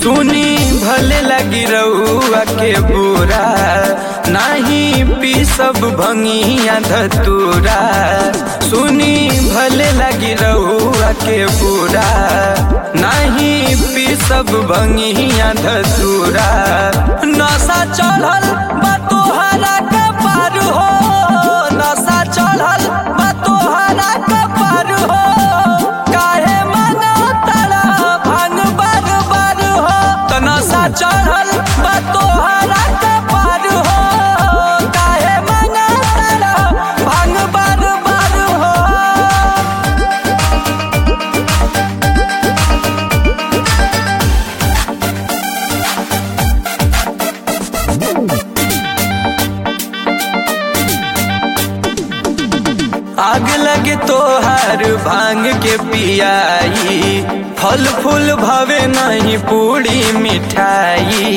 सुनी भले लगी रउआ के बुरा, नहीं पी सब भंगिया धतूरा। सुनी भले लगी रउआ के बुरा, नहीं पी सब भंगिया धतूरा। नशा चढ़ल बा तोहरा के पार हो, नशा चढ़ल बा तोहरा के पार हो। काहे मना तारा भांग बार बार हो, त नशा चढ़ल बा तोहरा के पार हो। काहे मना तारा भांग बार बार हो। आग लगे तोहार भांग के पियाई, फल फूल भावे नहीं पूरी मिठाई।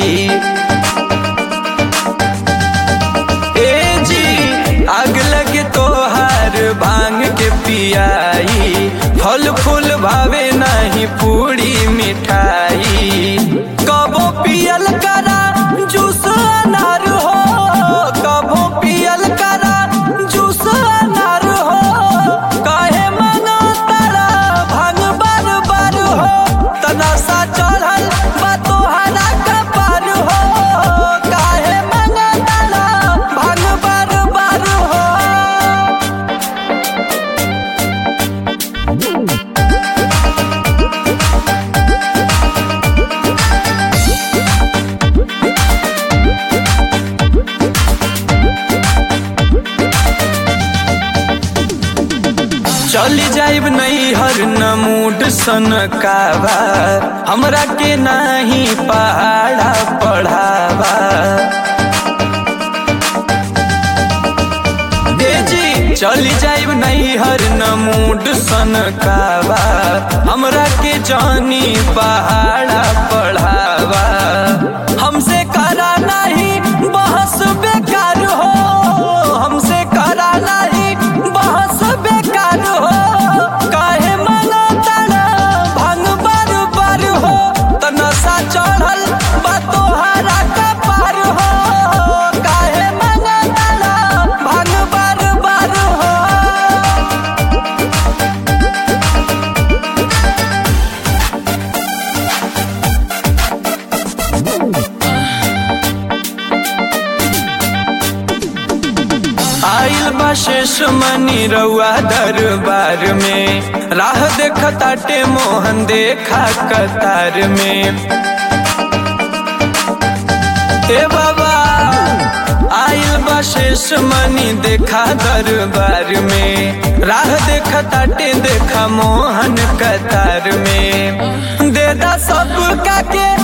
ए जी आग लगे तोहार भांग के पियाई, फल फूल भावे नहीं पूरी मिठाई। कबो पियल करा जूस अनार हो, कबो पियल करा जूस अनार हो। काहे मना तारा भांग बार बार हो, त नशा चढ़ल बा तोहरा के पार हो। काहे मना तारा भांग बार बार हो। चली जाइब नहीं हर नमूड सनकावा, हमरा के नाही पहाड़ा पढ़ावा। जी चली जाइब नहीं हर नमूड सनकावा, हमरा के जानी पहाड़ा पढ़ावा। हमसे करा नहीं बहस बेकार हो, हमसे करा नहीं बहस बेकार हो। काहे मना तारा भांग बार बार हो, त नशा चढ़ल बा तोहरा के पार हो। काहे मना तारा भांग बार बार हो। आइल बा शेष मनी रउआ दरबार में, राह देख ताटे मोहन देखा कतार में। ए बाबा आइल बा शेष मनी देखा दरबार में, राह देख ताटे देखा मोहन कतार में। देदा सब का के